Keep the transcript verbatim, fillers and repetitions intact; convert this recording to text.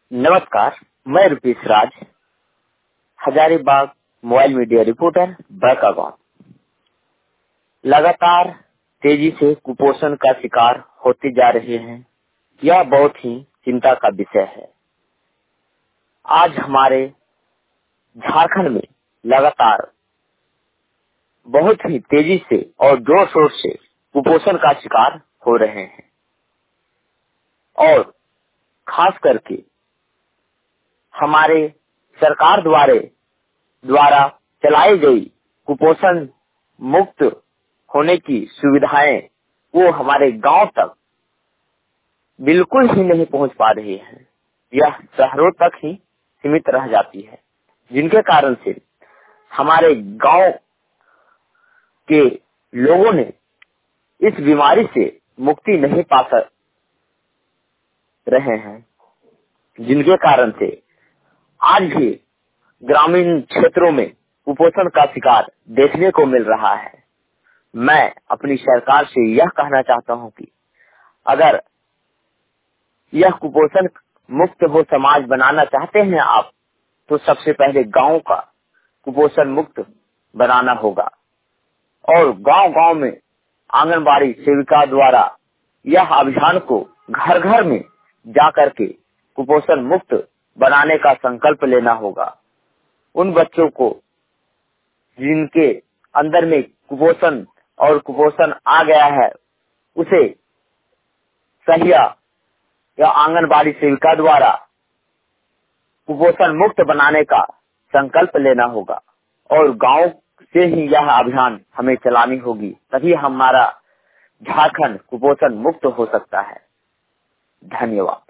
नमस्कार, मैं Rupesh Raj, Hazaribagh mobile media reporter Barkagaon. लगातार तेजी से कुपोषण का शिकार होते जा रहे हैं, यह बहुत ही चिंता का विषय है। आज हमारे झारखंड में लगातार बहुत ही तेजी से और जोर शोर से कुपोषण का शिकार हो रहे हैं और खास करके हमारे सरकार द्वारा द्वारा चलाई गई कुपोषण मुक्त होने की सुविधाएं वो हमारे गांव तक बिल्कुल ही नहीं पहुंच पा रही हैं। यह शहरों तक ही सीमित रह जाती है, जिनके कारण से हमारे गांव के लोगों ने इस बीमारी से मुक्ति नहीं पा रहे हैं, जिनके कारण से आज भी ग्रामीण क्षेत्रों में कुपोषण का शिकार देखने को मिल रहा है। मैं अपनी सरकार से यह कहना चाहता हूं कि अगर यह कुपोषण मुक्त हो समाज बनाना चाहते हैं आप, तो सबसे पहले गांव का कुपोषण मुक्त बनाना होगा और गांव-गांव में आंगनबाड़ी सेविका द्वारा यह अभियान को घर घर में जाकर के कुपोषण मुक्त बनाने का संकल्प लेना होगा। उन बच्चों को जिनके अंदर में कुपोषण और कुपोषण आ गया है, उसे सहिया या आंगनबाड़ी सेविका द्वारा कुपोषण मुक्त बनाने का संकल्प लेना होगा और गांव से ही यह अभियान हमें चलानी होगी, तभी हमारा झारखंड कुपोषण मुक्त हो सकता है। धन्यवाद।